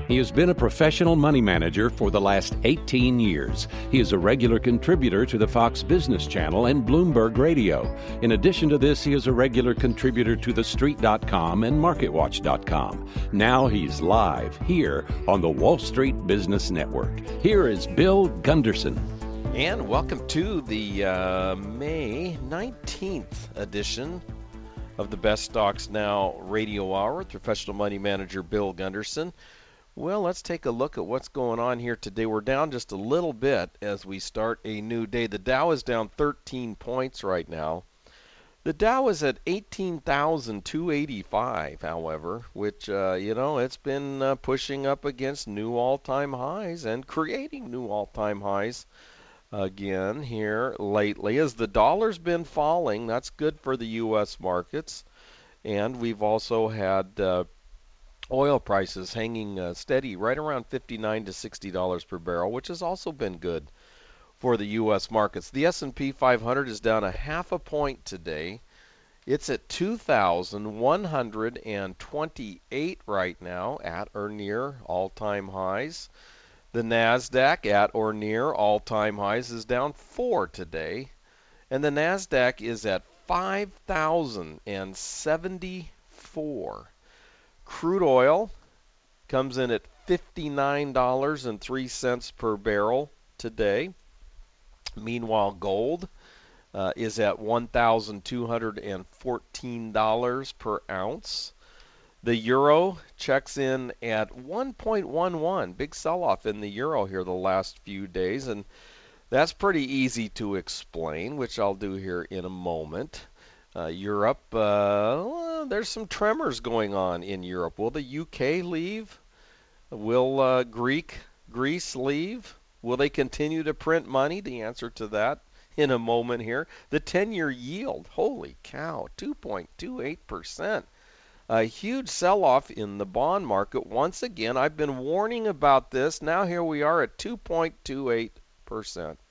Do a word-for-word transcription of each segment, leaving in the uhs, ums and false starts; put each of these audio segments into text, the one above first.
He has been a professional money manager for the last eighteen years. He is a regular contributor to the Fox Business Channel and Bloomberg Radio. In addition to this, he is a regular contributor to the street dot com and market watch dot com. Now he's live here on the Wall Street Business Network. Here is Bill Gunderson. And welcome to the uh, May nineteenth edition of the Best Stocks Now Radio Hour with professional money manager Bill Gunderson. Well, let's take a look at what's going on here today. We're down just a little bit as we start a new day. The Dow is down thirteen points right now. The Dow is at eighteen thousand two hundred eighty-five, however, which, uh, you know, it's been uh, pushing up against new all-time highs and creating new all-time highs again here lately. As the dollar's been falling, that's good for the U S markets. And we've also had uh, oil prices hanging uh, steady right around fifty-nine to sixty dollars per barrel, which has also been good for the U S markets. The S and P five hundred is down a half a point today. It's at two thousand one hundred twenty-eight right now, at or near all-time highs. The NASDAQ, at or near all-time highs, is down four today. And the NASDAQ is at five thousand seventy-four. Crude oil comes in at fifty-nine dollars and three cents per barrel today. Meanwhile, gold uh, is at one thousand two hundred fourteen dollars per ounce. The euro checks in at one point one one. Big sell-off in the euro here the last few days, and that's pretty easy to explain, which I'll do here in a moment. Uh, Europe, uh, well, there's some tremors going on in Europe. Will the U K leave? Will uh, Greek, Greece leave? Will they continue to print money? The answer to that in a moment here. The ten-year yield, holy cow, two point two eight percent. A huge sell-off in the bond market. Once again, I've been warning about this. Now here we are at two point two eight percent.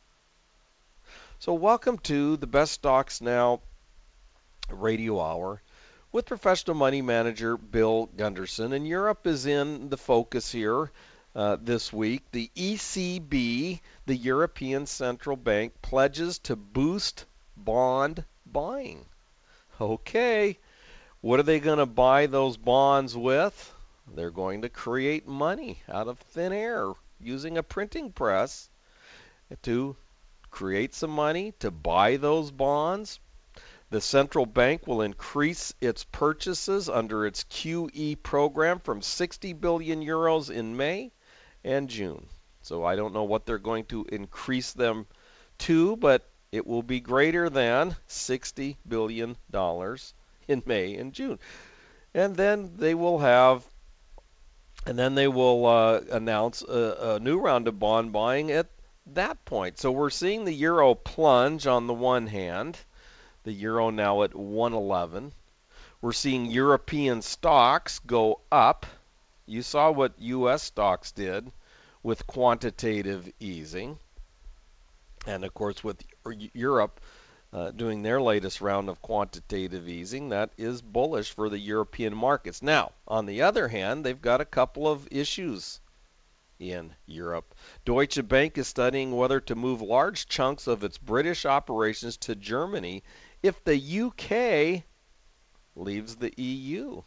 So welcome to the Best Stocks Now Radio Hour with professional money manager Bill Gunderson. And Europe is in the focus here uh, this week. The E C B, the European Central Bank, pledges to boost bond buying. Okay, what are they going to buy those bonds with? They're going to create money out of thin air using a printing press to create some money to buy those bonds. The central bank will increase its purchases under its Q E program from sixty billion euros in May and June. So I don't know what they're going to increase them to, but it will be greater than sixty billion dollars in May and June. And then they will have, and then they will uh, announce a, a new round of bond buying at that point. So we're seeing the euro plunge on the one hand. The euro now at one eleven. We're seeing European stocks go up. You saw what U S stocks did with quantitative easing. And of course with Europe uh, doing their latest round of quantitative easing, that is bullish for the European markets. Now, on the other hand, they've got a couple of issues in Europe. Deutsche Bank is studying whether to move large chunks of its British operations to Germany if the U K leaves the E U.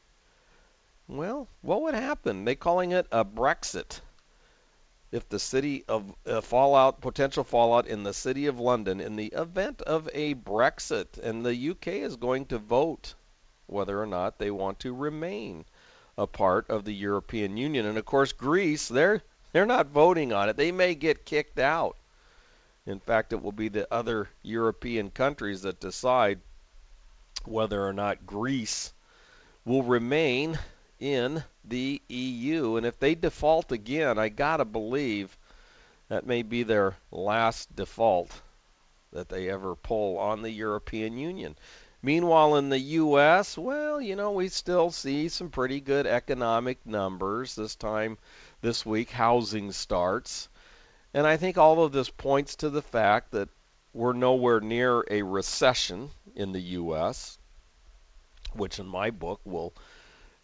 Well, what would happen? They're calling it a Brexit. If the city of uh, fallout, potential fallout in the city of London in the event of a Brexit, and the U K is going to vote whether or not they want to remain a part of the European Union. And of course, Greece, they're they're not voting on it. They may get kicked out. In fact, it will be the other European countries that decide whether or not Greece will remain in the E U. And if they default again, I gotta believe that may be their last default that they ever pull on the European Union. Meanwhile, in the U S, well, you know, we still see some pretty good economic numbers. This time, this week, housing starts. And I think all of this points to the fact that we're nowhere near a recession in the U S, which in my book will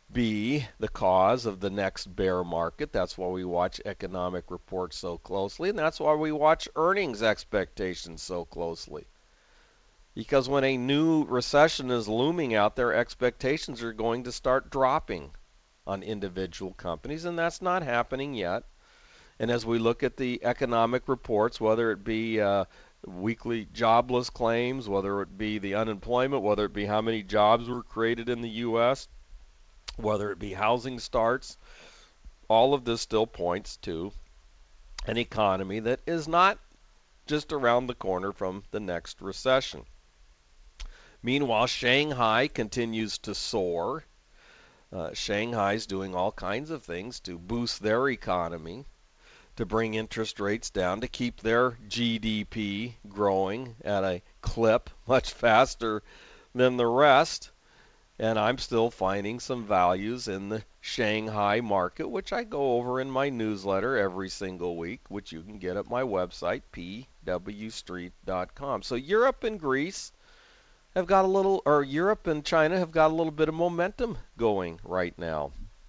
be the cause of the next bear market. That's why we watch economic reports so closely, and that's why we watch earnings expectations so closely. Because when a new recession is looming out there, expectations are going to start dropping on individual companies, and that's not happening yet. And as we look at the economic reports, whether it be uh, weekly jobless claims, whether it be the unemployment, whether it be how many jobs were created in the U S, whether it be housing starts, all of this still points to an economy that is not just around the corner from the next recession. Meanwhile, Shanghai continues to soar. Uh, Shanghai's doing all kinds of things to boost their economy, to bring interest rates down, to keep their G D P growing at a clip much faster than the rest. And I'm still finding some values in the Shanghai market, which I go over in my newsletter every single week, which you can get at my website, p w street dot com. So Europe and Greece have got a little, or Europe and China have got a little bit of momentum going right now.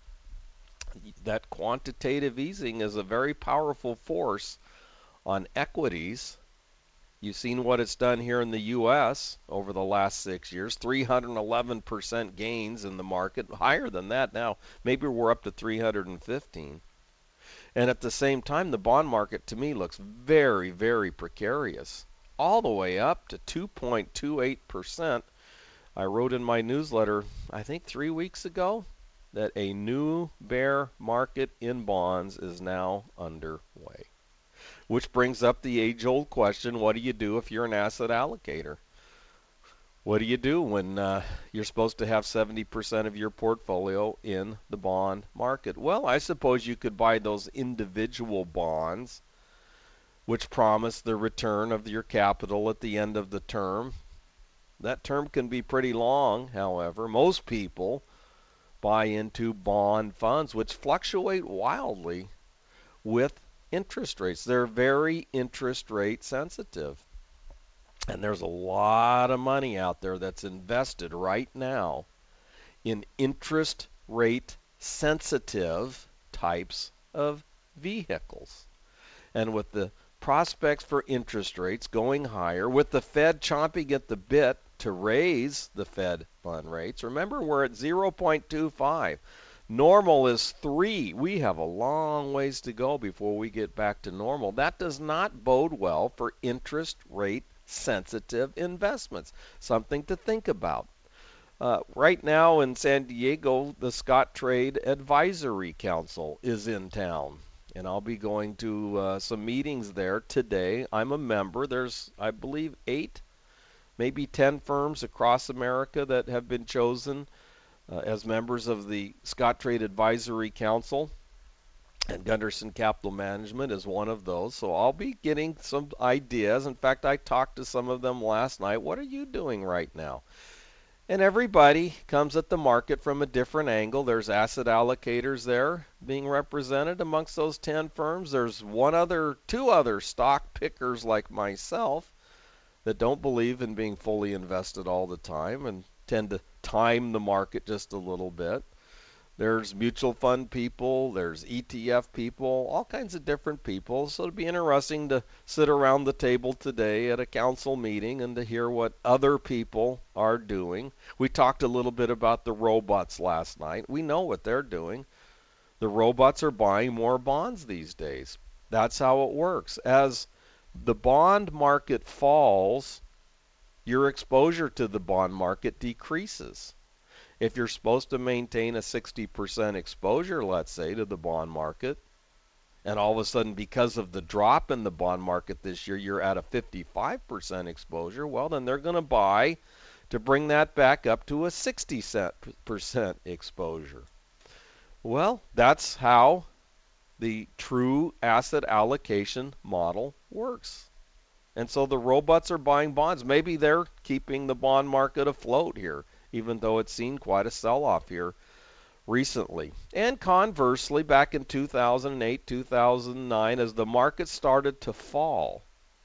That quantitative easing is a very powerful force on equities. You've seen what it's done here in the U S over the last six years, three hundred eleven percent gains in the market, higher than that now. Maybe we're up to three hundred fifteen. And at the same time, the bond market to me looks very, very precarious, all the way up to two point two eight percent. I wrote in my newsletter, I think three weeks ago, that a new bear market in bonds is now underway. Which brings up the age-old question, what do you do if you're an asset allocator? What do you do when uh, you're supposed to have seventy percent of your portfolio in the bond market? Well, I suppose you could buy those individual bonds, which promise the return of your capital at the end of the term. That term can be pretty long, however. Most people buy into bond funds, which fluctuate wildly with interest rates. They're very interest rate sensitive. And there's a lot of money out there that's invested right now in interest rate sensitive types of vehicles. And with the prospects for interest rates going higher, with the Fed chomping at the bit to raise the Fed fund rates, remember we're at zero point two five. Normal is three. We have a long ways to go before we get back to normal. That does not bode well for interest rate sensitive investments. Something to think about. Uh, right now in San Diego, the Scottrade Advisory Council is in town. And I'll be going to uh, some meetings there today. I'm a member. There's, I believe, eight, maybe ten firms across America that have been chosen Uh, as members of the Scottrade Advisory Council, and Gunderson Capital Management is one of those. So I'll be getting some ideas. In fact, I talked to some of them last night. What are you doing right now? And everybody comes at the market from a different angle. There's asset allocators there being represented amongst those ten firms. There's one other, two other stock pickers like myself that don't believe in being fully invested all the time and tend to time the market just a little bit. There's mutual fund people, there's E T F people, all kinds of different people. So it'd be interesting to sit around the table today at a council meeting and to hear what other people are doing. We talked a little bit about the robots last night. We know what they're doing. The robots are buying more bonds these days. That's how it works. As the bond market falls, your exposure to the bond market decreases. If you're supposed to maintain a sixty percent exposure, let's say, to the bond market, and all of a sudden because of the drop in the bond market this year, you're at a fifty-five percent exposure, well, then they're going to buy to bring that back up to a sixty percent exposure. Well, that's how the true asset allocation model works. And so the robots are buying bonds. Maybe they're keeping the bond market afloat here, even though it's seen quite a sell-off here recently. And conversely, back in two thousand eight, two thousand nine, as the market started to fall,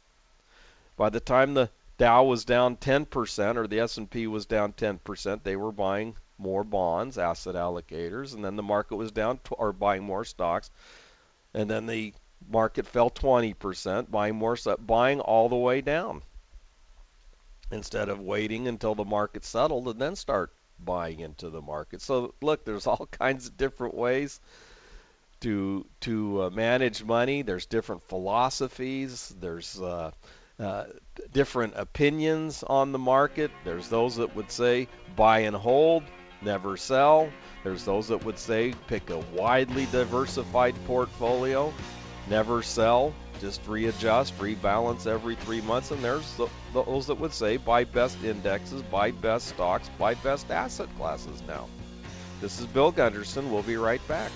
by the time the Dow was down ten percent or the S and P was down ten percent, they were buying more bonds, asset allocators, and then the market was down t- or buying more stocks, and then the market fell twenty percent, buying more stuff, buying all the way down instead of waiting until the market settled and then start buying into the market. So look, there's all kinds of different ways to to uh, manage money. There's different philosophies. There's uh, uh, different opinions on the market. There's those that would say buy and hold, never sell. There's those that would say pick a widely diversified portfolio, never sell, just readjust, rebalance every three months. And there's the, those that would say buy best indexes, buy best stocks, buy best asset classes now. This is Bill Gunderson. We'll be right back.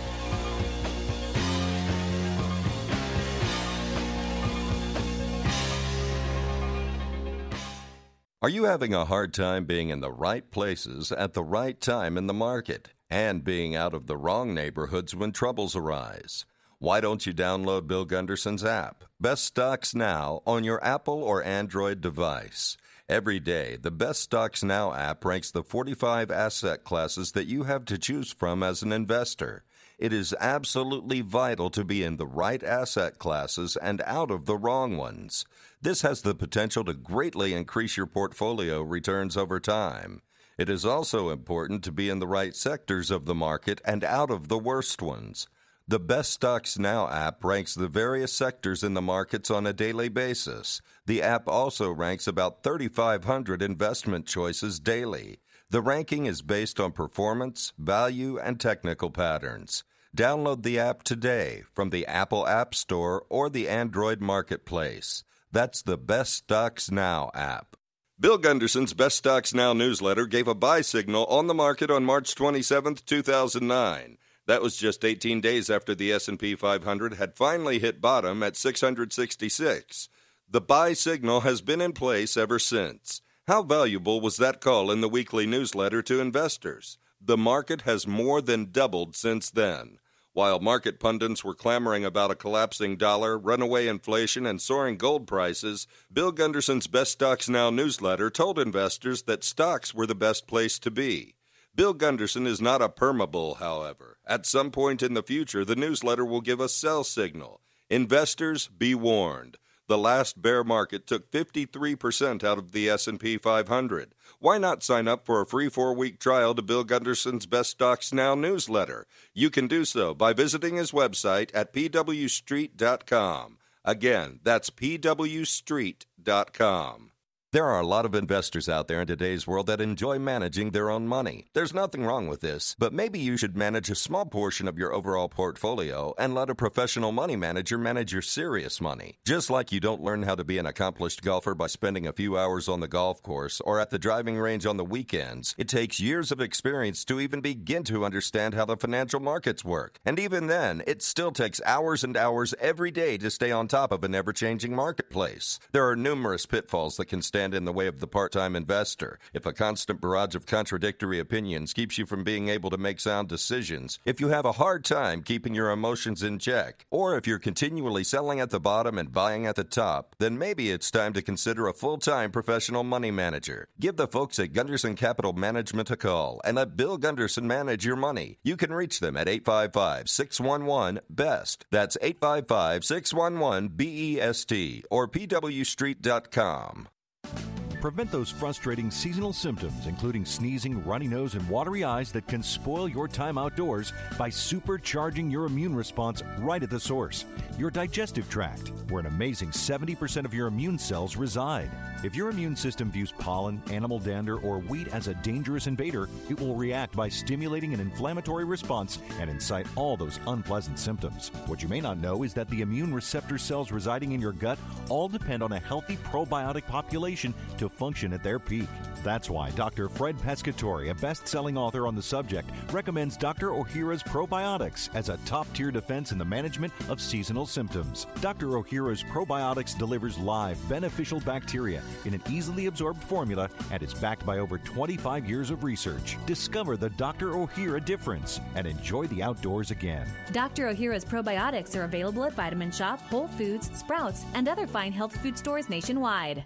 Are you having a hard time being in the right places at the right time in the market and being out of the wrong neighborhoods when troubles arise? Why don't you download Bill Gunderson's app, Best Stocks Now, on your Apple or Android device? Every day, the Best Stocks Now app ranks the forty-five asset classes that you have to choose from as an investor. It is absolutely vital to be in the right asset classes and out of the wrong ones. This has the potential to greatly increase your portfolio returns over time. It is also important to be in the right sectors of the market and out of the worst ones. The Best Stocks Now app ranks the various sectors in the markets on a daily basis. The app also ranks about thirty-five hundred investment choices daily. The ranking is based on performance, value, and technical patterns. Download the app today from the Apple App Store or the Android Marketplace. That's the Best Stocks Now app. Bill Gunderson's Best Stocks Now newsletter gave a buy signal on the market on March twenty-seventh, two thousand nine. That was just eighteen days after the S and P five hundred had finally hit bottom at six hundred sixty-six. The buy signal has been in place ever since. How valuable was that call in the weekly newsletter to investors? The market has more than doubled since then. While market pundits were clamoring about a collapsing dollar, runaway inflation, and soaring gold prices, Bill Gunderson's Best Stocks Now newsletter told investors that stocks were the best place to be. Bill Gunderson is not a permabull, however. At some point in the future, the newsletter will give a sell signal. Investors, be warned. The last bear market took fifty-three percent out of the S and P five hundred. Why not sign up for a free four-week trial to Bill Gunderson's Best Stocks Now newsletter? You can do so by visiting his website at p w street dot com. Again, that's p w street dot com. There are a lot of investors out there in today's world that enjoy managing their own money. There's nothing wrong with this, but maybe you should manage a small portion of your overall portfolio and let a professional money manager manage your serious money. Just like you don't learn how to be an accomplished golfer by spending a few hours on the golf course or at the driving range on the weekends, it takes years of experience to even begin to understand how the financial markets work. And even then, it still takes hours and hours every day to stay on top of an ever-changing marketplace. There are numerous pitfalls that can stand in the way of the part-time investor. If a constant barrage of contradictory opinions keeps you from being able to make sound decisions, if you have a hard time keeping your emotions in check, or if you're continually selling at the bottom and buying at the top, then maybe it's time to consider a full-time professional money manager. Give the folks at Gunderson Capital Management a call and let Bill Gunderson manage your money. You can reach them at eight five five, six one one, B E S T. That's eight five five, six one one, B E S T or p w street dot com. Prevent those frustrating seasonal symptoms, including sneezing, runny nose, and watery eyes that can spoil your time outdoors by supercharging your immune response right at the source, your digestive tract, where an amazing seventy percent of your immune cells reside. If your immune system views pollen, animal dander, or wheat as a dangerous invader, it will react by stimulating an inflammatory response and incite all those unpleasant symptoms. What you may not know is that the immune receptor cells residing in your gut all depend on a healthy probiotic population to function at their peak. That's why Doctor Fred Pescatore, a best-selling author on the subject, recommends Doctor Ohhira's Probiotics as a top-tier defense in the management of seasonal symptoms. Doctor Ohhira's Probiotics delivers live, beneficial bacteria in an easily absorbed formula and is backed by over twenty-five years of research. Discover the Doctor Ohhira difference and enjoy the outdoors again. Doctor Ohhira's Probiotics are available at Vitamin Shop, Whole Foods, Sprouts, and other fine health food stores nationwide.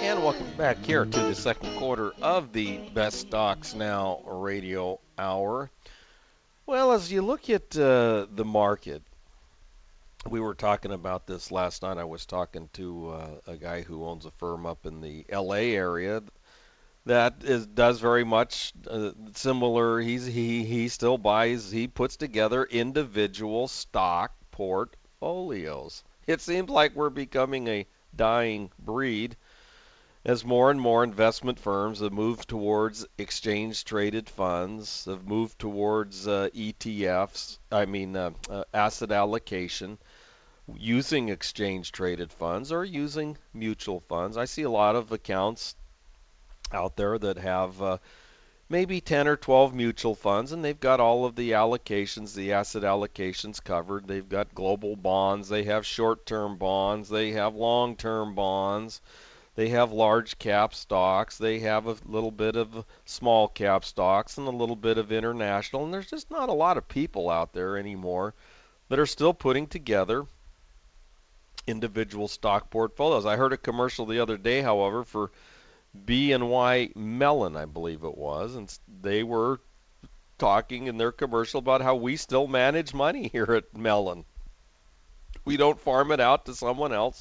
And welcome back here to the second quarter of the Best Stocks Now radio hour. Well, as you look at uh, the market, we were talking about this last night. I was talking to uh, a guy who owns a firm up in the L A area that is does very much uh, similar. He's he he still buys. He puts together individual stock portfolios. It seems like we're becoming a dying breed as more and more investment firms have moved towards exchange-traded funds, have moved towards uh, E T Fs, I mean uh, uh, asset allocation, using exchange-traded funds or using mutual funds. I see a lot of accounts out there that have uh, maybe ten or twelve mutual funds, and they've got all of the allocations, the asset allocations covered. They've got global bonds, they have short-term bonds, they have long-term bonds. They have large cap stocks, they have a little bit of small cap stocks and a little bit of international, and there's just not a lot of people out there anymore that are still putting together individual stock portfolios. I heard a commercial the other day, however, for B N Y Mellon, I believe it was, and they were talking in their commercial about how we still manage money here at Mellon. We don't farm it out to someone else.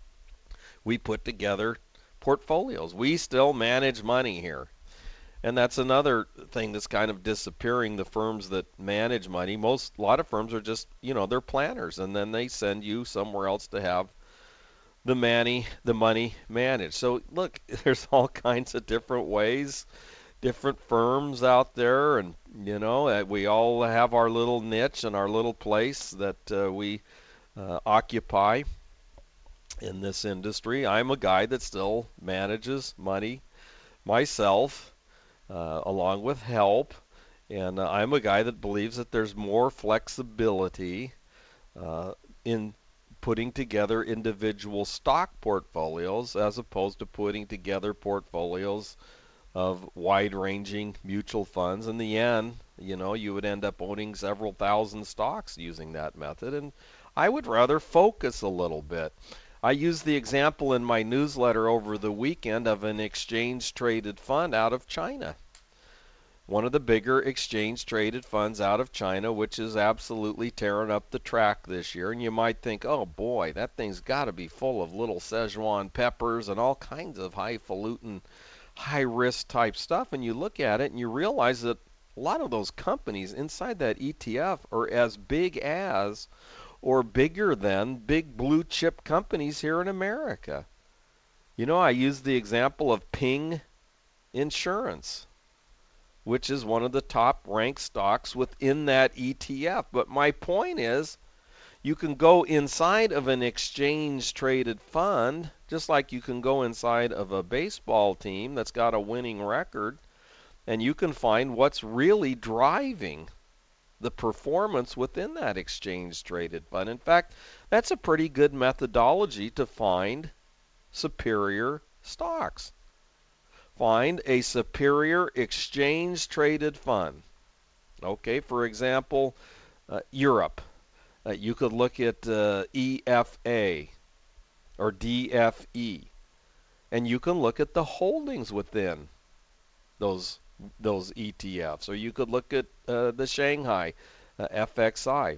We put together portfolios. We still manage money here. And that's another thing that's kind of disappearing, the firms that manage money. Most, a lot of firms are just, you know, they're planners, and then they send you somewhere else to have the money, the money managed. So look, there's all kinds of different ways, different firms out there, and, you know, we all have our little niche and our little place that uh, we uh, occupy in this industry. I'm a guy that still manages money myself, uh, along with help, and uh, I'm a guy that believes that there's more flexibility uh, in putting together individual stock portfolios as opposed to putting together portfolios of wide-ranging mutual funds. In the end, you know, you would end up owning several thousand stocks using that method, and I would rather focus a little bit. I used the example in my newsletter over the weekend of an exchange-traded fund out of China. One of the bigger exchange-traded funds out of China, which is absolutely tearing up the track this year. And you might think, oh boy, that thing's got to be full of little Szechuan peppers and all kinds of highfalutin, high-risk type stuff. And you look at it and you realize that a lot of those companies inside that E T F are as big as or bigger than big blue chip companies here in America. You know, I use the example of Ping Insurance, which is one of the top ranked stocks within that E T F. But my point is, you can go inside of an exchange traded fund, just like you can go inside of a baseball team that's got a winning record, and you can find what's really driving the performance within that exchange-traded fund. In fact, that's a pretty good methodology to find superior stocks. Find a superior exchange-traded fund. Okay, for example, uh, Europe. Uh, you could look at uh, E F A or D F E, and you can look at the holdings within those those E T Fs, or you could look at uh, the Shanghai uh, F X I,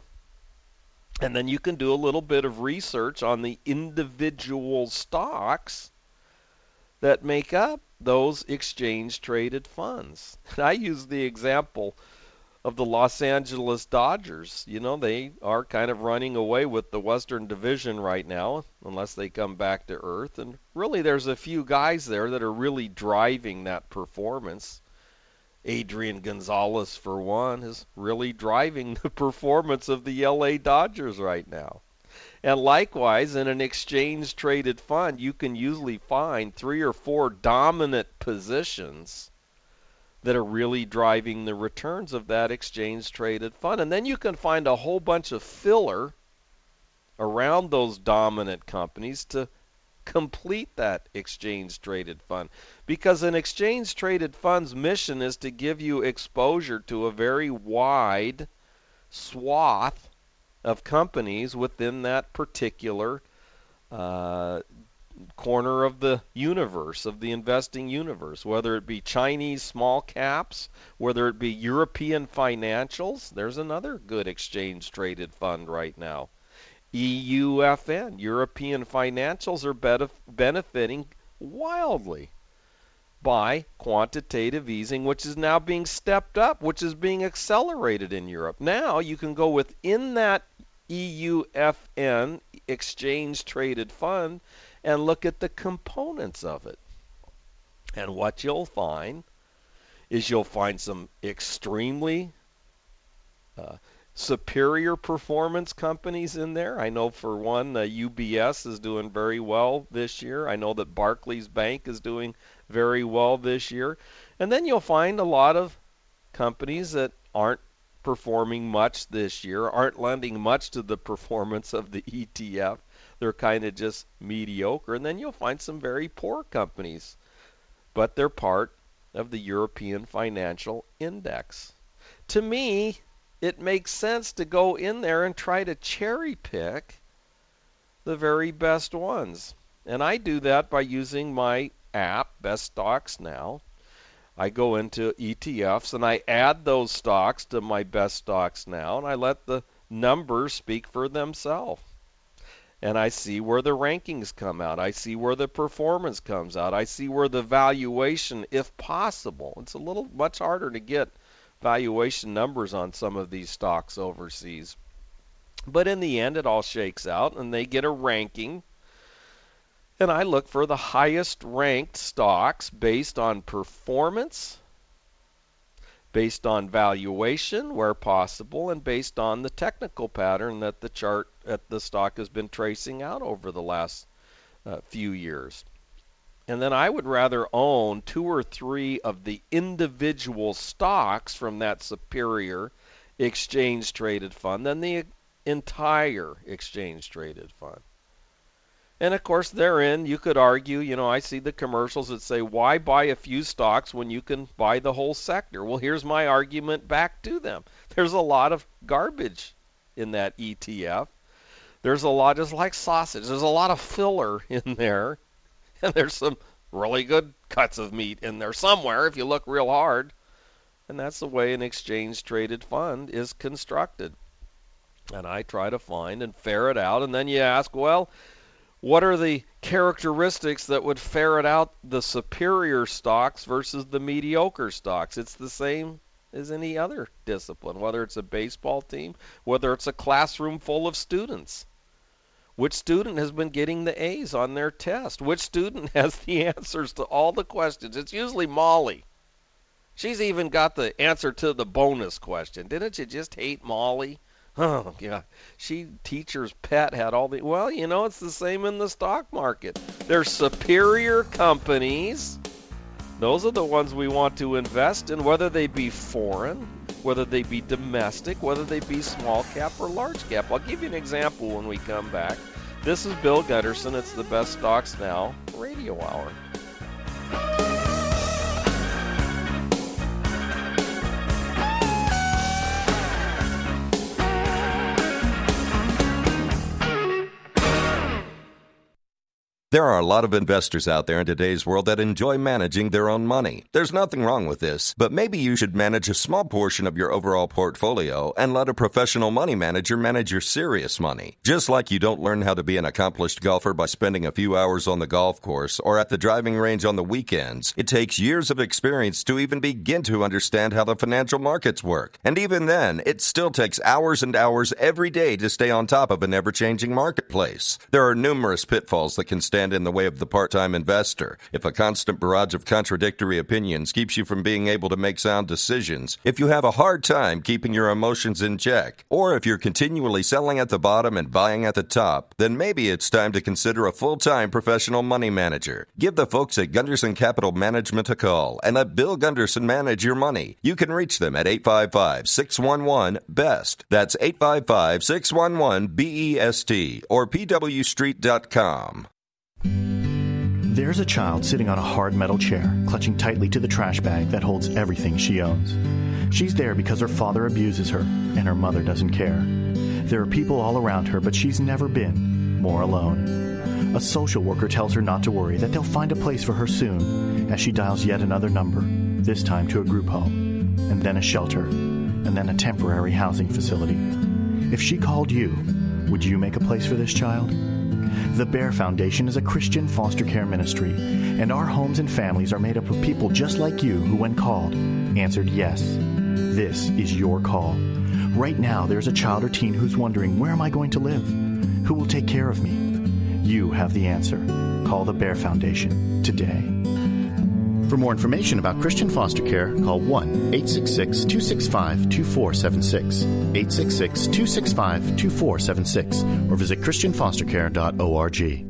and then you can do a little bit of research on the individual stocks that make up those exchange traded funds. And I use the example of the Los Angeles Dodgers. You know, they are kind of running away with the Western Division right now, unless they come back to earth, and really there's a few guys there that are really driving that performance. Adrian Gonzalez, for one, is really driving the performance of the L A Dodgers right now. And likewise, in an exchange-traded fund, you can usually find three or four dominant positions that are really driving the returns of that exchange-traded fund. And then you can find a whole bunch of filler around those dominant companies to complete that exchange-traded fund, because an exchange-traded fund's mission is to give you exposure to a very wide swath of companies within that particular uh, corner of the universe, of the investing universe, whether it be Chinese small caps, whether it be European financials. There's another good exchange-traded fund right now. E U F N, European financials, are benefiting wildly by quantitative easing, which is now being stepped up, which is being accelerated in Europe. Now you can go within that E U F N, exchange-traded fund, and look at the components of it. And what you'll find is you'll find some extremely uh, superior performance companies in there. I know for one, uh, U B S is doing very well this year. I know that Barclays Bank is doing very well this year. And then you'll find a lot of companies that aren't performing much this year, aren't lending much to the performance of the E T F. They're kind of just mediocre. And then you'll find some very poor companies, but they're part of the European Financial Index. To me, it makes sense to go in there and try to cherry pick the very best ones. And I do that by using my app, Best Stocks Now. I go into E T Fs and I add those stocks to my Best Stocks Now, and I let the numbers speak for themselves. And I see where the rankings come out. I see where the performance comes out. I see where the valuation, if possible. It's a little much harder to get valuation numbers on some of these stocks overseas. But in the end, it all shakes out, and they get a ranking. And I look for the highest ranked stocks based on performance, based on valuation where possible, and based on the technical pattern that the chart at the stock has been tracing out over the last uh, few years. And then I would rather own two or three of the individual stocks from that superior exchange-traded fund than the entire exchange-traded fund. And of course, therein, you could argue, you know, I see the commercials that say, why buy a few stocks when you can buy the whole sector? Well, here's my argument back to them. There's a lot of garbage in that E T F. There's a lot, just like sausage, there's a lot of filler in there. And there's some really good cuts of meat in there somewhere if you look real hard. And that's the way an exchange-traded fund is constructed. And I try to find and ferret out. And then you ask, well, what are the characteristics that would ferret out the superior stocks versus the mediocre stocks? It's the same as any other discipline, whether it's a baseball team, whether it's a classroom full of students. Which student has been getting the A's on their test? Which student has the answers to all the questions? It's usually Molly. She's even got the answer to the bonus question. Didn't you just hate Molly? Oh, yeah. She, teacher's pet, had all the... Well, you know, it's the same in the stock market. There's superior companies. Those are the ones we want to invest in, whether they be foreign, whether they be domestic, whether they be small cap or large cap. I'll give you an example when we come back. This is Bill Gunderson. It's the Best Stocks Now Radio Hour. There are a lot of investors out there in today's world that enjoy managing their own money. There's nothing wrong with this, but maybe you should manage a small portion of your overall portfolio and let a professional money manager manage your serious money. Just like you don't learn how to be an accomplished golfer by spending a few hours on the golf course or at the driving range on the weekends, it takes years of experience to even begin to understand how the financial markets work. And even then, it still takes hours and hours every day to stay on top of an ever-changing marketplace. There are numerous pitfalls that can stand in the way of the part-time investor. If a constant barrage of contradictory opinions keeps you from being able to make sound decisions, if you have a hard time keeping your emotions in check, or if you're continually selling at the bottom and buying at the top, then maybe it's time to consider a full-time professional money manager. Give the folks at Gunderson Capital Management a call and let Bill Gunderson manage your money. You can reach them at eight five five, six one one, B E S T. That's eight five five, six one one, B E S T or P W street dot com. There's a child sitting on a hard metal chair, clutching tightly to the trash bag that holds everything she owns. She's there because her father abuses her, and her mother doesn't care. There are people all around her, but she's never been more alone. A social worker tells her not to worry, that they'll find a place for her soon, as she dials yet another number, this time to a group home, and then a shelter, and then a temporary housing facility. If she called you, would you make a place for this child? The Bear Foundation is a Christian foster care ministry, and our homes and families are made up of people just like you who, when called, answered yes. This is your call. Right now, there's a child or teen who's wondering, where am I going to live? Who will take care of me? You have the answer. Call the Bear Foundation today. For more information about Christian foster care, call one eight six six, two six five, two four seven six, eight six six, two six five, two four seven six, or visit christian foster care dot org.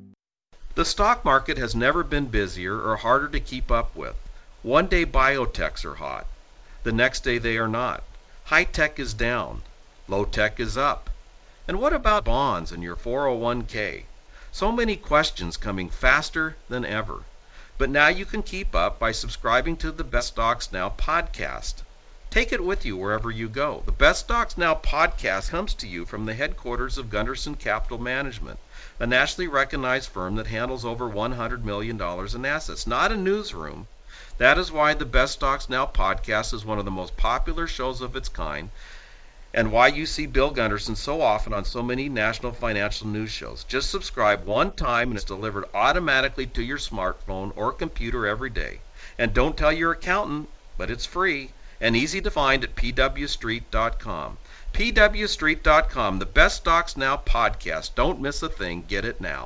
The stock market has never been busier or harder to keep up with. One day biotechs are hot. The next day they are not. High tech is down. Low tech is up. And what about bonds and your four oh one k? So many questions coming faster than ever. But now you can keep up by subscribing to the Best Stocks Now podcast. Take it with you wherever you go. The Best Stocks Now podcast comes to you from the headquarters of Gunderson Capital Management, a nationally recognized firm that handles over one hundred million dollars in assets, not a newsroom. That is why the Best Stocks Now podcast is one of the most popular shows of its kind, and why you see Bill Gunderson so often on so many national financial news shows. Just subscribe one time and it's delivered automatically to your smartphone or computer every day. And don't tell your accountant, but it's free and easy to find at p w street dot com. p w street dot com, the Best Stocks Now podcast. Don't miss a thing. Get it now.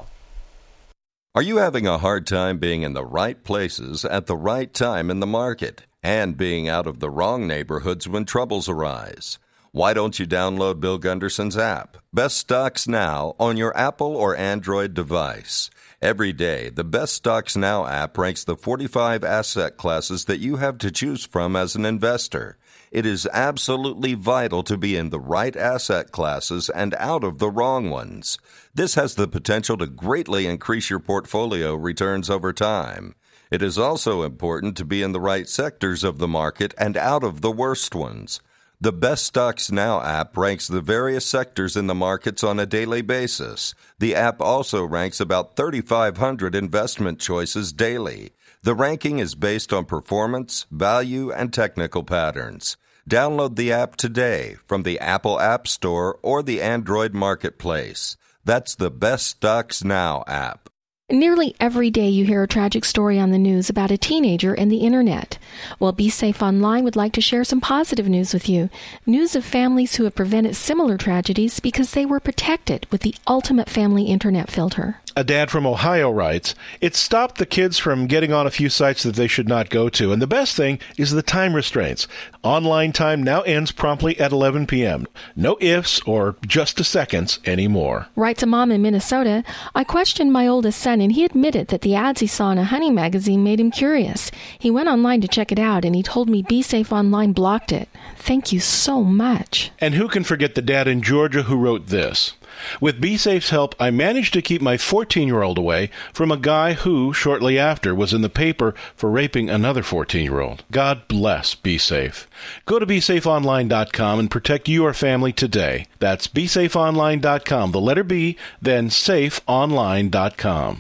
Are you having a hard time being in the right places at the right time in the market and being out of the wrong neighborhoods when troubles arise? Why don't you download Bill Gunderson's app, Best Stocks Now, on your Apple or Android device? Every day, the Best Stocks Now app ranks the forty-five asset classes that you have to choose from as an investor. It is absolutely vital to be in the right asset classes and out of the wrong ones. This has the potential to greatly increase your portfolio returns over time. It is also important to be in the right sectors of the market and out of the worst ones. The Best Stocks Now app ranks the various sectors in the markets on a daily basis. The app also ranks about thirty-five hundred investment choices daily. The ranking is based on performance, value, and technical patterns. Download the app today from the Apple App Store or the Android Marketplace. That's the Best Stocks Now app. Nearly every day you hear a tragic story on the news about a teenager and the internet. Well, Be Safe Online would like to share some positive news with you. News of families who have prevented similar tragedies because they were protected with the ultimate family internet filter. A dad from Ohio writes, "It stopped the kids from getting on a few sites that they should not go to. And the best thing is the time restraints. Online time now ends promptly at eleven p.m. No ifs or just a seconds anymore." Writes a mom in Minnesota, "I questioned my oldest son and he admitted that the ads he saw in a hunting magazine made him curious. He went online to check it out and he told me Be Safe Online blocked it. Thank you so much." And who can forget the dad in Georgia who wrote this? "With BeSafe's help, I managed to keep my fourteen-year-old away from a guy who, shortly after, was in the paper for raping another fourteen-year-old. God bless BeSafe." Go to be safe online dot com and protect your family today. That's be safe online dot com, the letter B, then safe online dot com.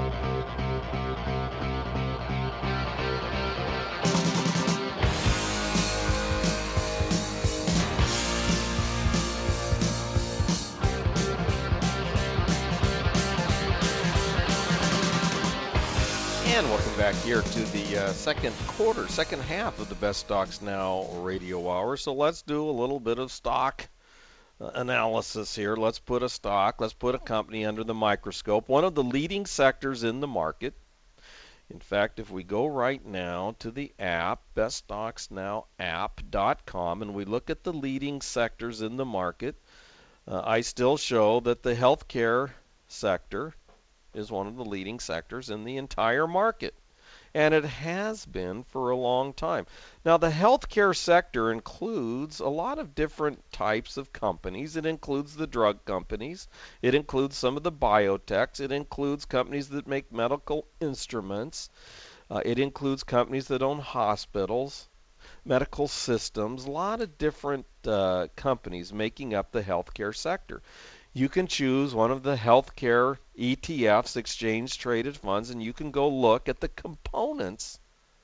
And welcome back here to the uh, second quarter, second half of the Best Stocks Now radio hour. So let's do a little bit of stock uh, analysis here. Let's put a stock, let's put a company under the microscope. One of the leading sectors in the market. In fact, if we go right now to the app, best stocks now app dot com, and we look at the leading sectors in the market, uh, I still show that the healthcare sector is one of the leading sectors in the entire market. And it has been for a long time. Now, the healthcare sector includes a lot of different types of companies. It includes the drug companies. It includes some of the biotechs. It includes companies that make medical instruments. Uh, it includes companies that own hospitals, medical systems, a lot of different uh, companies making up the healthcare sector. you can choose one of the healthcare E T Fs, exchange traded funds, and you can go look at the components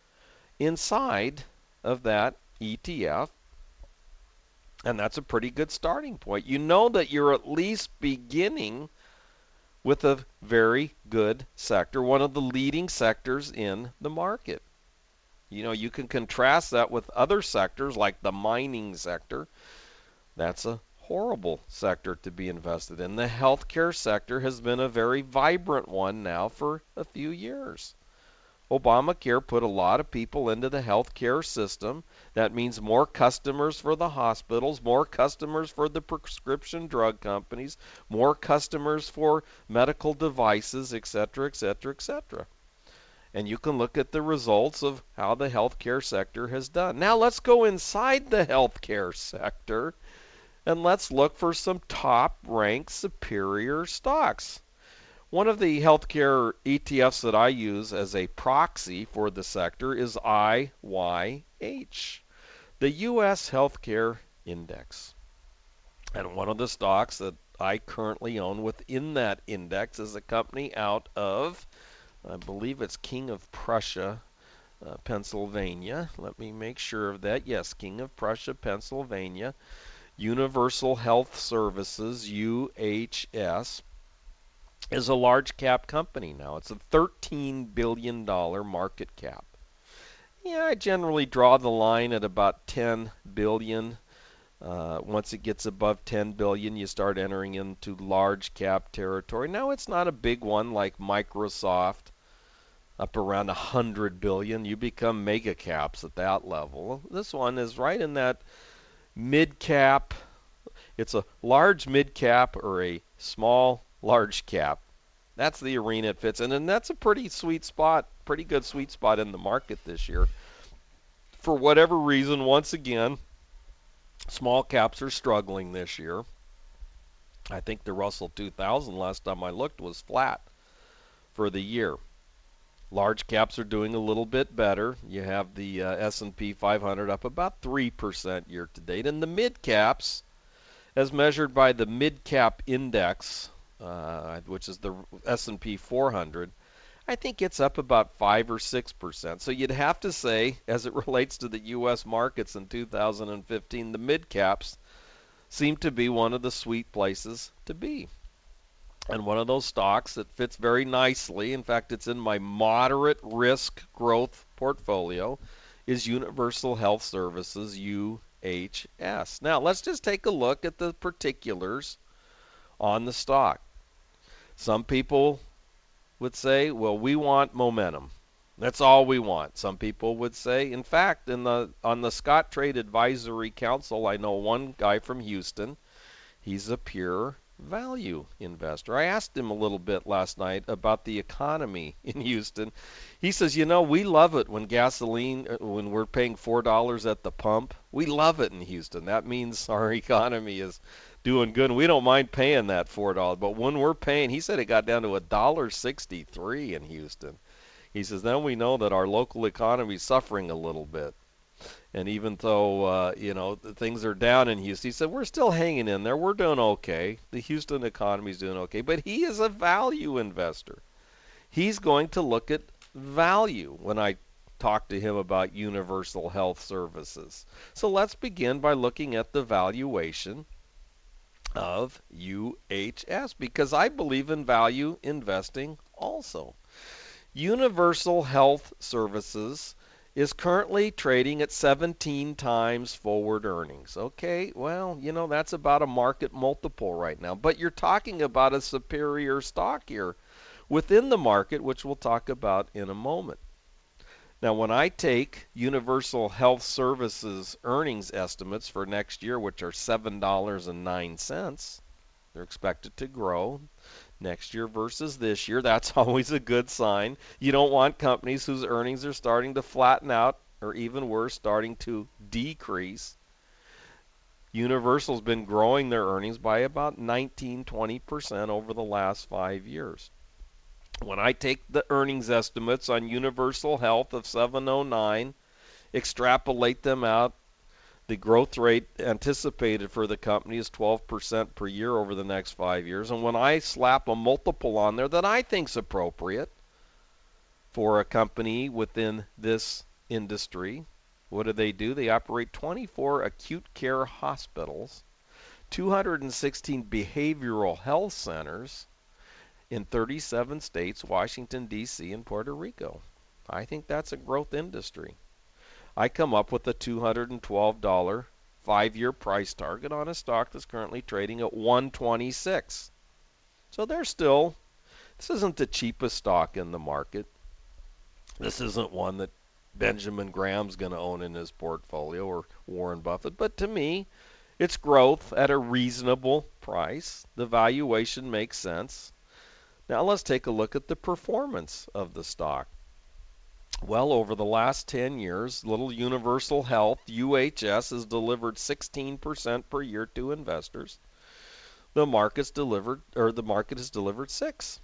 inside of that E T F. And that's a pretty good starting point. You know that you're at least beginning with a very good sector, one of the leading sectors in the market. You know, you can contrast that with other sectors like the mining sector. That's a horrible sector to be invested in. The healthcare sector has been a very vibrant one now for a few years. Obamacare put a lot of people into the healthcare system. That means more customers for the hospitals, more customers for the prescription drug companies, more customers for medical devices, et cetera, et cetera, et cetera. And you can look at the results of how the healthcare sector has done. Now let's go inside the healthcare sector and let's look for some top-ranked superior stocks. One of the healthcare E T Fs that I use as a proxy for the sector is I Y H, the U S Healthcare Index. And one of the stocks that I currently own within that index is a company out of, I believe it's King of Prussia, uh, Pennsylvania. Let me make sure of that. Yes, King of Prussia, Pennsylvania. Universal Health Services, U H S, is a large cap company now. It's a thirteen billion dollars market cap. Yeah, I generally draw the line at about ten billion dollars. Uh, once it gets above ten billion dollars, you start entering into large cap territory. Now, it's not a big one like Microsoft, up around one hundred billion dollars. You become mega caps at that level. This one is right in that mid cap. It's a large mid cap or a small large cap. That's the arena it fits in, and that's a pretty sweet spot, pretty good sweet spot in the market this year. For whatever reason, once again, small caps are struggling this year. I think the Russell two thousand, last time I looked, was flat for the year. Large caps are doing a little bit better. You have the uh, S and P five hundred up about three percent year to date. And the mid caps, as measured by the mid cap index, uh, which is the S and P four hundred, I think it's up about five or six percent. So you'd have to say, as it relates to the U S markets in two thousand fifteen, the mid caps seem to be one of the sweet places to be. And one of those stocks that fits very nicely, in fact, it's in my moderate risk growth portfolio, is Universal Health Services, U H S. Now, let's just take a look at the particulars on the stock. Some people would say, well, we want momentum. That's all we want. Some people would say, in fact, in the on the Scottrade Advisory Council, I know one guy from Houston. He's a pure value investor. I asked him a little bit last night about the economy in Houston. He says, you know, we love it when gasoline, when we're paying four dollars at the pump. We love it in Houston. That means our economy is doing good, and we don't mind paying that four dollars. But when we're paying, he said it got down to one dollar sixty-three in Houston. He says, then we know that our local economy is suffering a little bit. And even though, uh, you know, things are down in Houston, he said, we're still hanging in there. We're doing okay. The Houston economy is doing okay. But he is a value investor. He's going to look at value when I talk to him about Universal Health Services. So let's begin by looking at the valuation of U H S, because I believe in value investing also. Universal Health Services is currently trading at seventeen times forward earnings. Okay, well, you know, that's about a market multiple right now. But you're talking about a superior stock here within the market, which we'll talk about in a moment. Now, when I take Universal Health Services earnings estimates for next year, which are seven dollars and nine cents, they're expected to grow next year versus this year. That's always a good sign. You don't want companies whose earnings are starting to flatten out, or even worse, starting to decrease. Universal's been growing their earnings by about nineteen, twenty percent over the last five years. When I take the earnings estimates on Universal Health of seven oh nine, extrapolate them out, the The growth rate anticipated for the company is twelve percent per year over the next five years. And when I slap a multiple on there that I think is appropriate for a company within this industry, what do they do? They operate twenty-four acute care hospitals, two hundred sixteen behavioral health centers in thirty-seven states, Washington, D C, and Puerto Rico. I think that's a growth industry. I come up with a two hundred twelve dollars five-year price target on a stock that's currently trading at one twenty-six. So they're still, this isn't the cheapest stock in the market. This isn't one that Benjamin Graham's going to own in his portfolio or Warren Buffett. But to me, it's growth at a reasonable price. The valuation makes sense. Now let's take a look at the performance of the stock. Well, over the last ten years, Little Universal Health, U H S, has delivered sixteen percent per year to investors. The market's delivered, or the market has delivered six.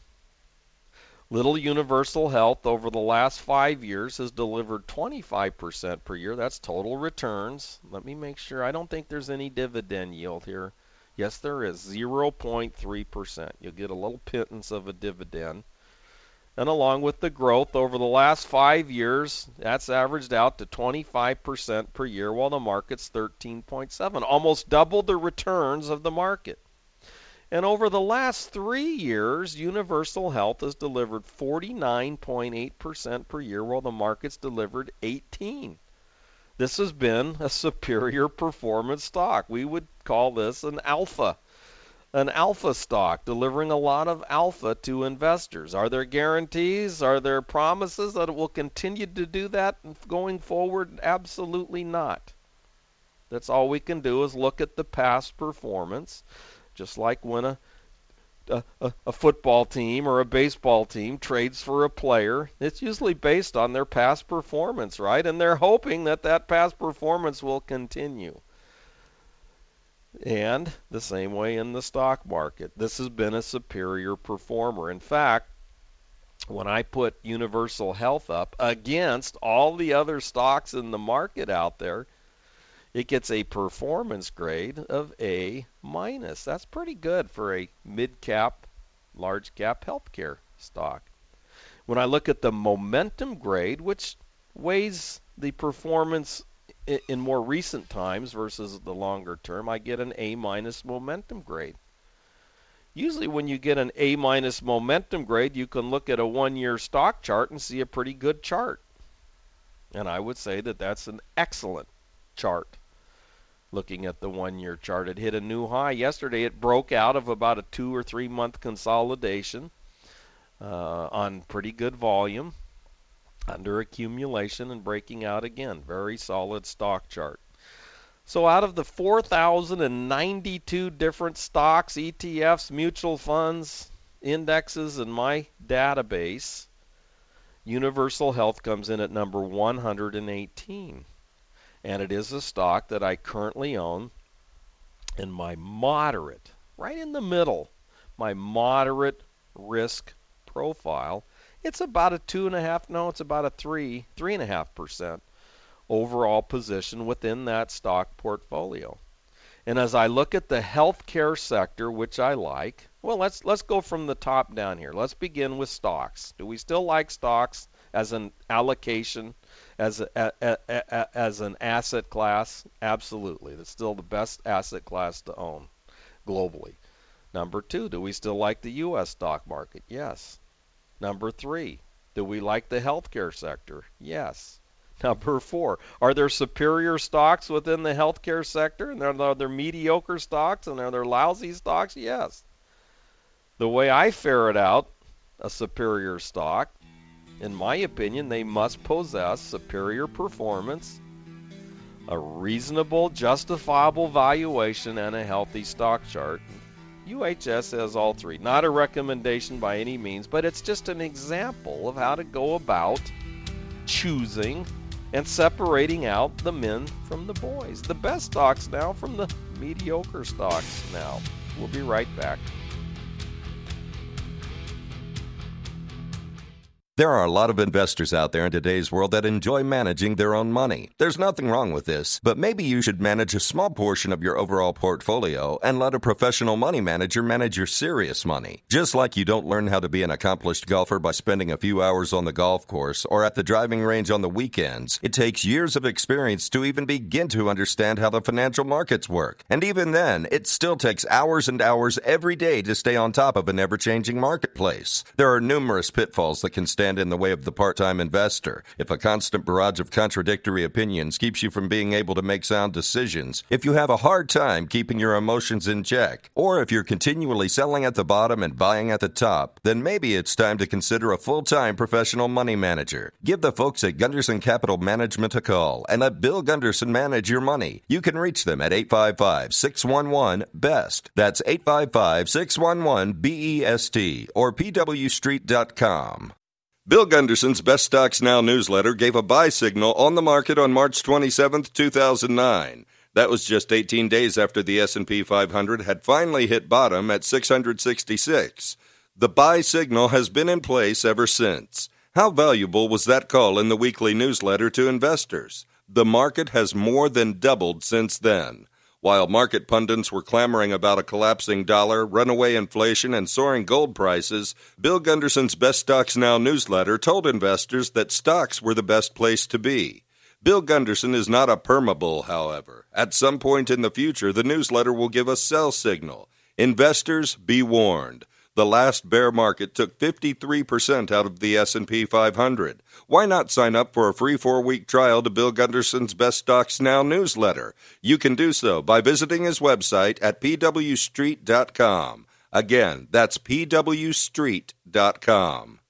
Little Universal Health over the last five years has delivered twenty-five percent per year. That's total returns. Let me make sure. I don't think there's any dividend yield here. Yes, there is, zero point three percent. You'll get a little pittance of a dividend. And along with the growth over the last five years, that's averaged out to twenty-five percent per year, while the market's thirteen point seven, almost double the returns of the market. And over the last three years, Universal Health has delivered forty-nine point eight percent per year, while the market's delivered eighteen. This has been a superior performance stock. We would call this an alpha. An alpha stock, delivering a lot of alpha to investors. Are there guarantees? Are there promises that it will continue to do that going forward? Absolutely not. That's all we can do is look at the past performance, just like when a, a, a football team or a baseball team trades for a player. It's usually based on their past performance, right? And they're hoping that that past performance will continue. And the same way in the stock market. This has been a superior performer. In fact, when I put Universal Health up against all the other stocks in the market out there, it gets a performance grade of A minus. That's pretty good for a mid-cap, large-cap healthcare stock. When I look at the momentum grade, which weighs the performance in more recent times versus the longer term, I get an A minus momentum grade. Usually when you get an A minus momentum grade, you can look at a one-year stock chart and see a pretty good chart. And I would say that that's an excellent chart. Looking at the one-year chart, it hit a new high. Yesterday it broke out of about a two or three month consolidation uh, on pretty good volume, under accumulation, and breaking out again. Very solid stock chart. So out of the four thousand ninety-two different stocks, E T Fs, mutual funds, indexes in my database, Universal Health comes in at number one hundred eighteen. And it is a stock that I currently own in my moderate, right in the middle, my moderate risk profile. It's about a two and a half, no, it's about a three, three and a half percent overall position within that stock portfolio. And as I look at the healthcare sector, which I like, well, let's let's go from the top down here. Let's begin with stocks. Do we still like stocks as an allocation, as a, a, a, a, as an asset class? Absolutely. That's still the best asset class to own globally. Number two, do we still like the U S stock market? Yes. Number three, do we like the healthcare sector? Yes. Number four, are there superior stocks within the healthcare sector? And are there mediocre stocks? And are there lousy stocks? Yes. The way I ferret out a superior stock, in my opinion, they must possess superior performance, a reasonable, justifiable valuation, and a healthy stock chart. U H S has all three. Not a recommendation by any means, but it's just an example of how to go about choosing and separating out the men from the boys. The best stocks now from the mediocre stocks now. We'll be right back. There are a lot of investors out there in today's world that enjoy managing their own money. There's nothing wrong with this, but maybe you should manage a small portion of your overall portfolio and let a professional money manager manage your serious money. Just like you don't learn how to be an accomplished golfer by spending a few hours on the golf course or at the driving range on the weekends, it takes years of experience to even begin to understand how the financial markets work. And even then, it still takes hours and hours every day to stay on top of an ever-changing marketplace. There are numerous pitfalls that can stand in the way of the part-time investor. If a constant barrage of contradictory opinions keeps you from being able to make sound decisions, if you have a hard time keeping your emotions in check, or if you're continually selling at the bottom and buying at the top, then maybe it's time to consider a full-time professional money manager. Give the folks at Gunderson Capital Management a call and let Bill Gunderson manage your money. You can reach them at eight five five, six one one, B E S T. That's eight five five, six one one, B E S T or P W street dot com. Bill Gunderson's Best Stocks Now newsletter gave a buy signal on the market on March twenty-seventh, two thousand nine. That was just eighteen days after the S and P five hundred had finally hit bottom at six hundred sixty-six. The buy signal has been in place ever since. How valuable was that call in the weekly newsletter to investors? The market has more than doubled since then. While market pundits were clamoring about a collapsing dollar, runaway inflation, and soaring gold prices, Bill Gunderson's Best Stocks Now newsletter told investors that stocks were the best place to be. Bill Gunderson is not a permabull, however. At some point in the future, the newsletter will give a sell signal. Investors, be warned. The last bear market took fifty-three percent out of the S and P five hundred. Why not sign up for a free four-week trial to Bill Gunderson's Best Stocks Now newsletter? You can do so by visiting his website at P W street dot com. Again, that's P W street dot com.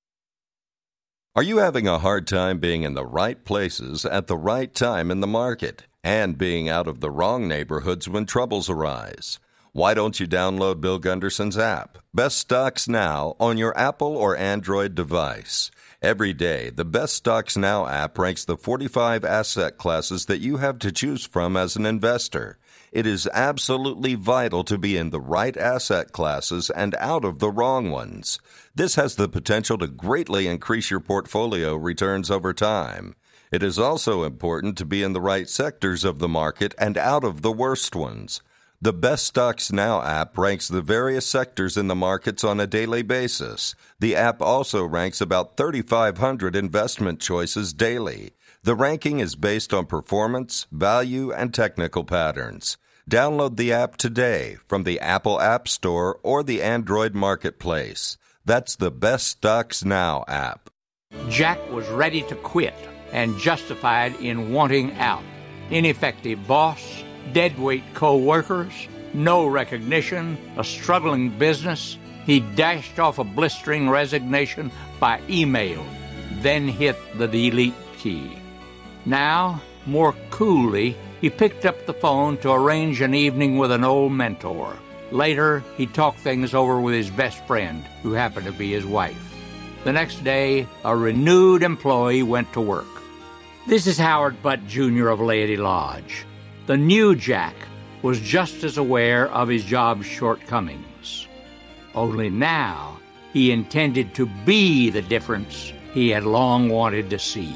Are you having a hard time being in the right places at the right time in the market and being out of the wrong neighborhoods when troubles arise? Why don't you download Bill Gunderson's app, Best Stocks Now, on your Apple or Android device? Every day, the Best Stocks Now app ranks the forty-five asset classes that you have to choose from as an investor. It is absolutely vital to be in the right asset classes and out of the wrong ones. This has the potential to greatly increase your portfolio returns over time. It is also important to be in the right sectors of the market and out of the worst ones. The Best Stocks Now app ranks the various sectors in the markets on a daily basis. The app also ranks about thirty-five hundred investment choices daily. The ranking is based on performance, value, and technical patterns. Download the app today from the Apple App Store or the Android Marketplace. That's the Best Stocks Now app. Jack was ready to quit and justified in wanting out. Ineffective boss, deadweight co-workers, no recognition, a struggling business. He dashed off a blistering resignation by email, then hit the delete key. Now, more coolly, he picked up the phone to arrange an evening with an old mentor. Later, he talked things over with his best friend, who happened to be his wife. The next day, a renewed employee went to work. This is Howard Butt, Junior of Laity Lodge. The new Jack was just as aware of his job's shortcomings. Only now he intended to be the difference he had long wanted to see.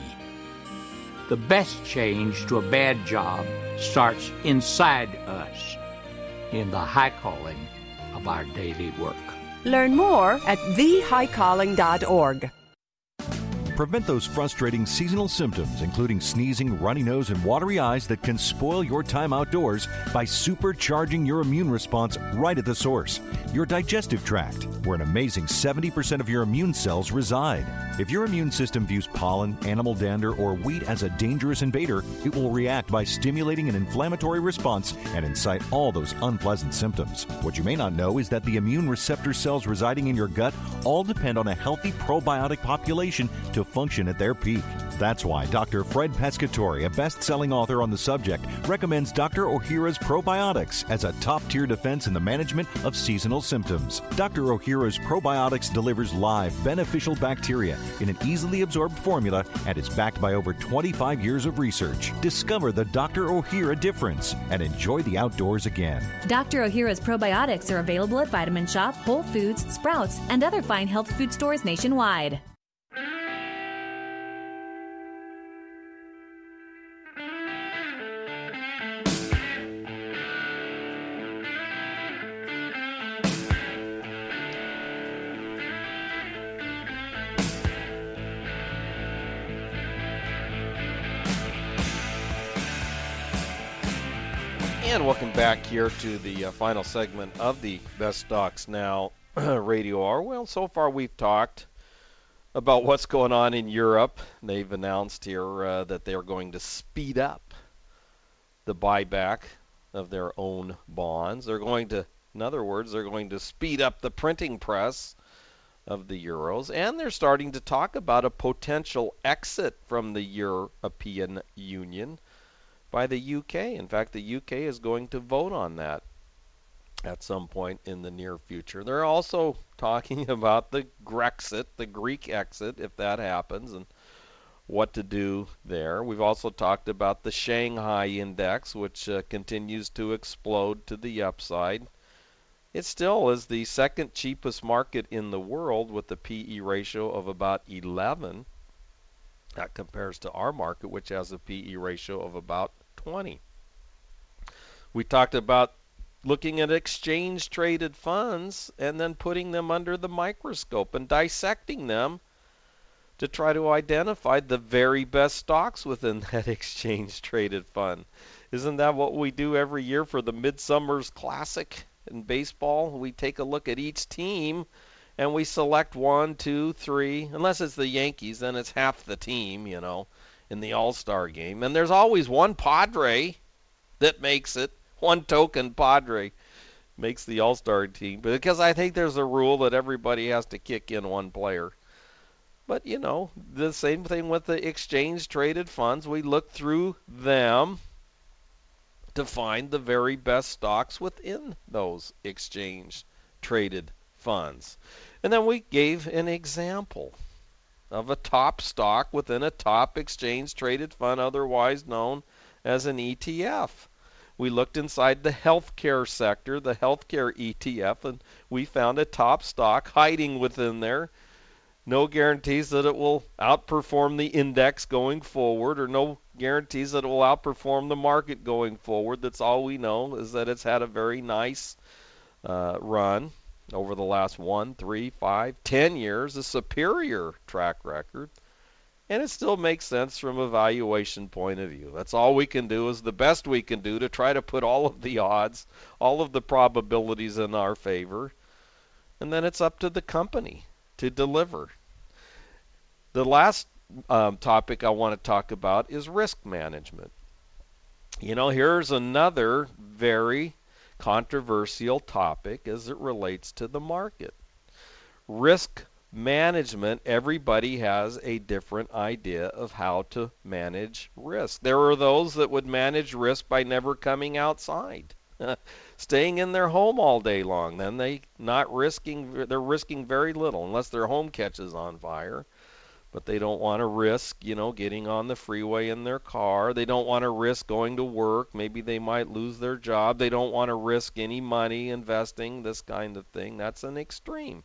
The best change to a bad job starts inside us, in the high calling of our daily work. Learn more at the high calling dot org. Prevent those frustrating seasonal symptoms, including sneezing, runny nose, and watery eyes that can spoil your time outdoors by supercharging your immune response right at the source, your digestive tract, where an amazing seventy percent of your immune cells reside. If your immune system views pollen, animal dander, or wheat as a dangerous invader, it will react by stimulating an inflammatory response and incite all those unpleasant symptoms. What you may not know is that the immune receptor cells residing in your gut all depend on a healthy probiotic population to function at their peak. That's why Doctor Fred Pescatore, a best-selling author on the subject, recommends Doctor Ohhira's Probiotics as a top-tier defense in the management of seasonal symptoms. Doctor Ohhira's Probiotics delivers live, beneficial bacteria in an easily absorbed formula and is backed by over twenty-five years of research. Discover the Doctor Ohhira difference and enjoy the outdoors again. Doctor Ohhira's Probiotics are available at Vitamin Shop, Whole Foods, Sprouts, and other fine health food stores nationwide. And welcome back here to the uh, final segment of the Best Stocks Now radio hour. Well, so far we've talked about what's going on in Europe. They've announced here uh, that they're going to speed up the buyback of their own bonds. They're going to, in other words, they're going to speed up the printing press of the euros, and they're starting to talk about a potential exit from the European Union by the U K. In fact, the U K is going to vote on that at some point in the near future. They're also talking about the Grexit, the Greek exit, if that happens, and what to do there. We've also talked about the Shanghai Index, which uh, continues to explode to the upside. It still is the second cheapest market in the world with a P E ratio of about eleven. That compares to our market, which has a P E ratio of about twenty. We talked about looking at exchange-traded funds and then putting them under the microscope and dissecting them to try to identify the very best stocks within that exchange-traded fund. Isn't that what we do every year for the Midsummer's Classic in baseball? We take a look at each team and we select one, two, three. Unless it's the Yankees, then it's half the team, you know, in the All-Star game. And there's always one Padre that makes it. One token Padre makes the All-Star team. Because I think there's a rule that everybody has to kick in one player. But, you know, the same thing with the exchange-traded funds. We look through them to find the very best stocks within those exchange-traded funds. And then we gave an example of a top stock within a top exchange-traded fund, otherwise known as an E T F. We looked inside the healthcare sector, the healthcare E T F, and we found a top stock hiding within there. No guarantees that it will outperform the index going forward, or no guarantees that it will outperform the market going forward. That's all we know, is that it's had a very nice uh, run over the last one, three, five, ten years, a superior track record. And it still makes sense from a valuation point of view. That's all we can do, is the best we can do to try to put all of the odds, all of the probabilities in our favor. And then it's up to the company to deliver. The last um, topic I want to talk about is risk management. You know, here's another very controversial topic as it relates to the market. Risk management, everybody has a different idea of how to manage risk. There are those that would manage risk by never coming outside, staying in their home all day long. Then they not risking, they're risking very little unless their home catches on fire. But they don't want to risk, you know, getting on the freeway in their car. They don't want to risk going to work. Maybe they might lose their job. They don't want to risk any money investing, this kind of thing. That's an extreme.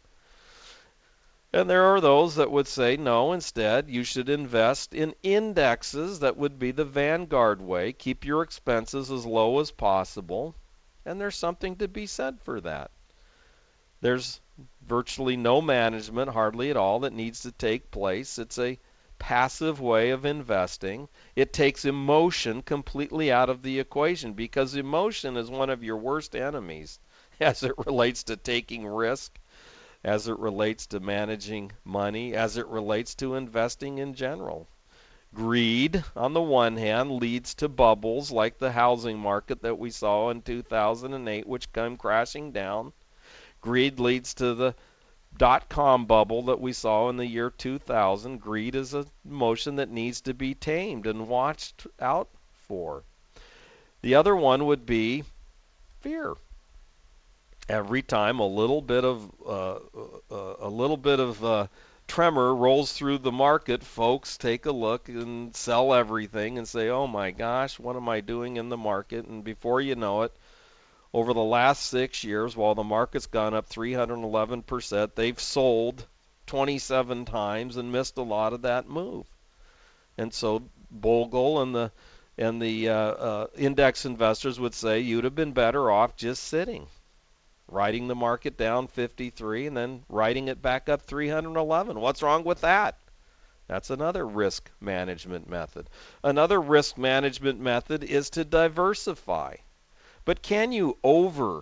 And there are those that would say, no, instead, you should invest in indexes. That would be the Vanguard way. Keep your expenses as low as possible. And there's something to be said for that. There's virtually no management, hardly at all, that needs to take place. It's a passive way of investing. It takes emotion completely out of the equation, because emotion is one of your worst enemies as it relates to taking risk, as it relates to managing money, as it relates to investing in general. Greed, on the one hand, leads to bubbles like the housing market that we saw in two thousand eight, which came crashing down. Greed leads to the dot-com bubble that we saw in the year two thousand. Greed is an emotion that needs to be tamed and watched out for. The other one would be fear. Every time a little bit of uh, uh, a little bit of uh, tremor rolls through the market, folks take a look and sell everything and say, "Oh my gosh, what am I doing in the market?" And before you know it, over the last six years, while the market's gone up three hundred eleven percent, they've sold twenty-seven times and missed a lot of that move. And so Bogle and the and the uh, uh, index investors would say you'd have been better off just sitting, riding the market down fifty-three and then riding it back up three hundred eleven. What's wrong with that? That's another risk management method. Another risk management method is to diversify. But can you over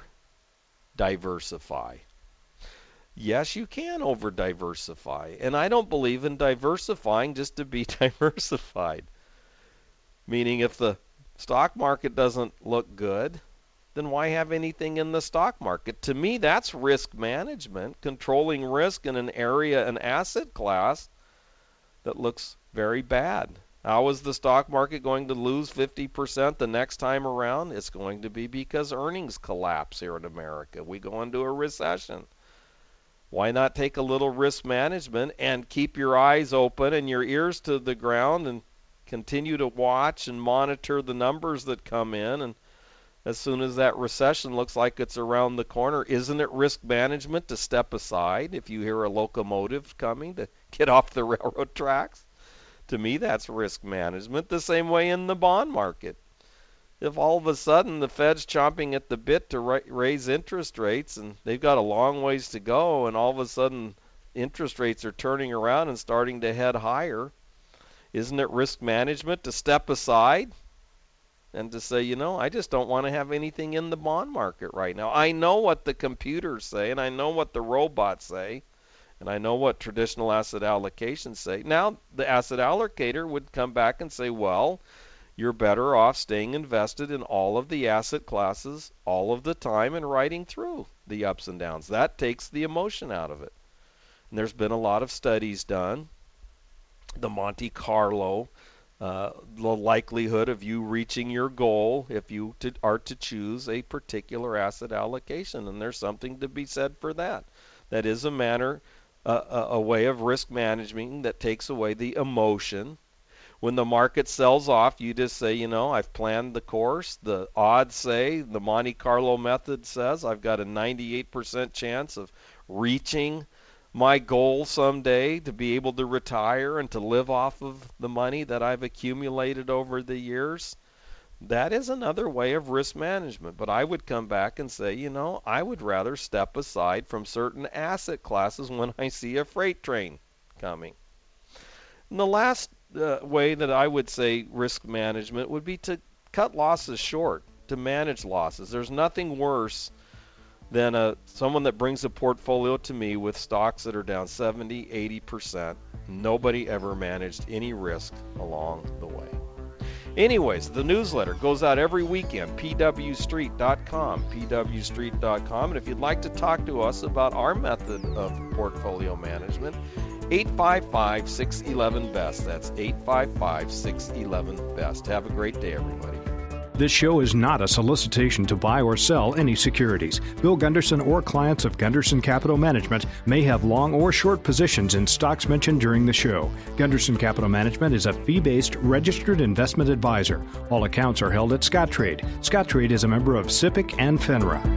diversify? Yes, you can over diversify. And I don't believe in diversifying just to be diversified. Meaning if the stock market doesn't look good, then why have anything in the stock market? To me, that's risk management, controlling risk in an area, an asset class that looks very bad. How is the stock market going to lose fifty percent the next time around? It's going to be because earnings collapse here in America. We go into a recession. Why not take a little risk management and keep your eyes open and your ears to the ground and continue to watch and monitor the numbers that come in? And as soon as that recession looks like it's around the corner, isn't it risk management to step aside if you hear a locomotive coming to get off the railroad tracks? To me, that's risk management. The same way in the bond market. If all of a sudden the Fed's chomping at the bit to ra- raise interest rates, and they've got a long ways to go, and all of a sudden interest rates are turning around and starting to head higher, isn't it risk management to step aside and to say, you know, I just don't want to have anything in the bond market right now. I know what the computers say, and I know what the robots say, and I know what traditional asset allocations say. Now, the asset allocator would come back and say, well, you're better off staying invested in all of the asset classes all of the time and riding through the ups and downs. That takes the emotion out of it. And there's been a lot of studies done. The Monte Carlo, uh, the likelihood of you reaching your goal if you to, are to choose a particular asset allocation. And there's something to be said for that. That is a manner, uh, a, a way of risk management that takes away the emotion. When the market sells off, you just say, you know, I've planned the course. The odds say, the Monte Carlo method says, I've got a ninety-eight percent chance of reaching my goal someday to be able to retire and to live off of the money that I've accumulated over the years. That is another way of risk management. But I would come back and say, you know, I would rather step aside from certain asset classes when I see a freight train coming. And the last uh, way that I would say risk management would be to cut losses short, to manage losses. There's nothing worse than a, someone that brings a portfolio to me with stocks that are down seventy, eighty percent. Nobody ever managed any risk along the way. Anyways, the newsletter goes out every weekend, p w street dot com, p w street dot com. And if you'd like to talk to us about our method of portfolio management, eight five five, six one one, B E S T. That's eight five five, six one one, B E S T. Have a great day, everybody. This show is not a solicitation to buy or sell any securities. Bill Gunderson or clients of Gunderson Capital Management may have long or short positions in stocks mentioned during the show. Gunderson Capital Management is a fee-based registered investment advisor. All accounts are held at Scottrade. Scottrade is a member of SIPC and FINRA.